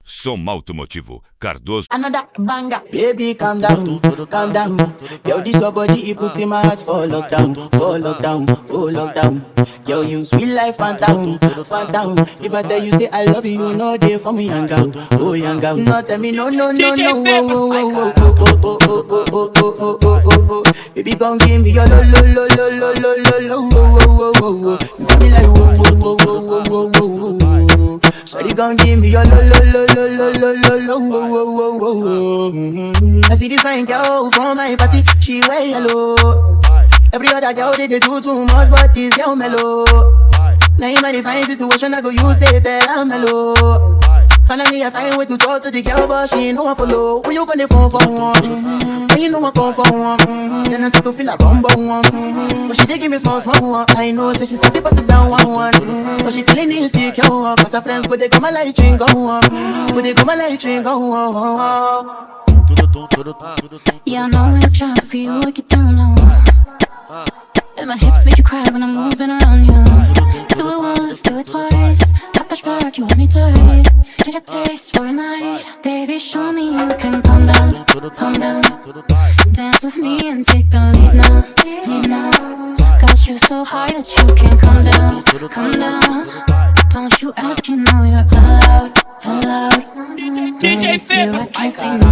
Som Automotivo, Cardoso. Another banger, baby, calm down, calm down. Yo, this your body, it puts in my heart for lockdown, oh lockdown. Yo, you sweet life, phantom, phantom. If I tell you say I love you, you know they for me, young girl, oh young girl. No, tell me no, no, no, no, oh, oh, oh, oh, oh, oh, oh, oh, oh, oh, oh, oh. Baby, gon' give me your lo, lo, lo, lo, lo, lo, lo, lo, oh, oh, oh, oh. You got me like whoa, whoa, whoa, whoa, whoa, whoa, whoa. Shawty gon' give me your lo, lo, lo, lo, lo, lo, lo, lo, whoa, whoa, whoa, whoa. I see this fine girl from my party, she wear yellow. Every other girl they do too much, but this girl mellow. Now in my fine situation, I go use they tell I'm mellow. Finally I find way to talk to the girl, but she ain't no one follow. When you gonna phone for one? When you know I call for one? Then I start to feel a bum one. But she dey give me small one. I know, so she start to pass it down one. But she feeling insecure, cause her friends go they come a light train go on. Go they come a light train go on. Yeah, I know you're trying for you, I get down low. And my hips make you cry when I'm moving around you. Do it once, do it twice. I push back, you hold me tight. Get a taste for a night. Baby, show me you can calm down, calm down. Dance with me and take the lead now, lead now. Got you so high that you can't come down, come down. Don't you ask, you know you're allowed, allowed. DJ Fib, I can't say no.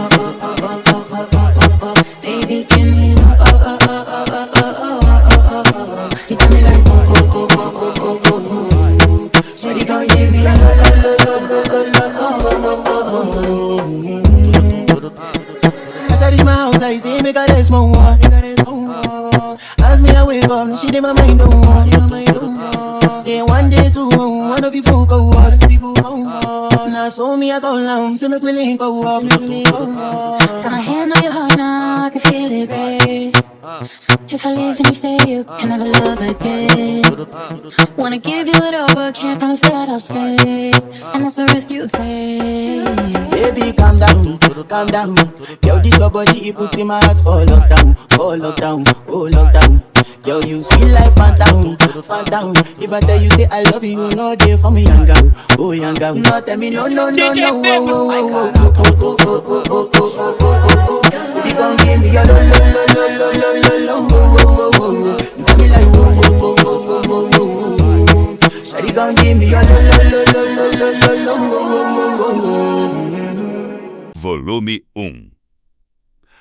Baby, give me no. You got me like Shawty gon' give me a lo, lo, lo, lo, lo, lo. As I reach my house, I see me got a small one. As me I wake up, now she did my mind don't want. Yeah, one day two, one of you folk go us. Now so me I go down, so make me link go up, make me link go up. got my hand on your heart now, I can feel it race. If I leave then you say you can never love again. Wanna give you it all but can't promise that I'll stay. And that's the risk you take. Baby, calm down, calm down. Yo, this your body, it puts in my heart for lockdown, oh lockdown. Yo, you sweet life, phantom, phantom. If I tell you say I love you, you know they for me, young girl, oh young girl. No, tell me no, no, no, no, oh, oh, oh, oh, oh, oh, oh, oh, oh, oh, oh. Baby, gon' give me your lo, lo, lo, lo, lo, lo, lo, oh, oh, oh, oh. You got me like whoa, whoa, whoa, whoa, whoa, whoa, whoa. Shawty gon' give me your lo, lo, lo, lo, lo, lo, lo, lo, oh, oh, oh, oh. Volume 1.